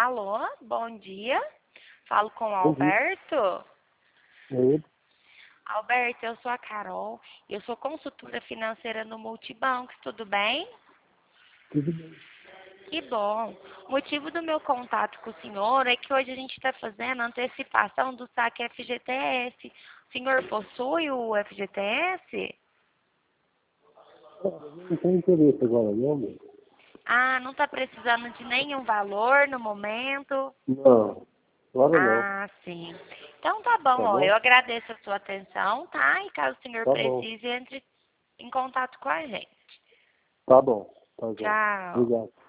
Alô, bom dia. Falo com o Bom dia. Alberto. Oi, Alberto, eu sou a Carol. Eu sou consultora financeira no Multibancos, tudo bem? tudo bem. Que bom. O motivo do meu contato com o senhor é que hoje a gente está fazendo a antecipação do saque FGTS. O senhor possui o FGTS? Não tem interesse agora, não, meu? Ah, não está precisando de nenhum valor no momento? Não, agora não. Ah, sim. Então tá bom, Tá ó. bom? Eu agradeço a sua atenção, tá? E caso o senhor Tá bom. precise, entre em contato com a gente. Tá bom. Tá bom. Tchau. Obrigado.